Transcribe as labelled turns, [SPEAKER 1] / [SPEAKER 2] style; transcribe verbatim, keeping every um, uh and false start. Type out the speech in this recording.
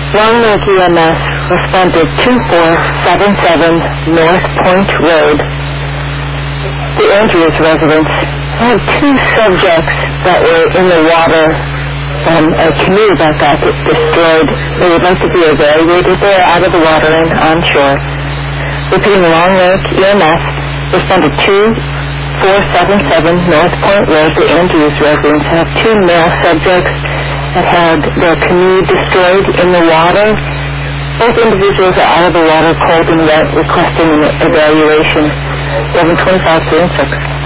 [SPEAKER 1] Long Lake E M S responded two four seven seven North Point Road. The Andrews residents had two subjects that were in the water, um, a canoe that got destroyed. They would like to be evaluated. They're out of the water and on shore. Repeating, Long Lake E M S responded two four seven seven North Point Road. The Andrews residents have two male subjects that had their canoe destroyed in the water. Both individuals are out of the water, cold and wet, requesting an evaluation. eleven twenty-five, three and six.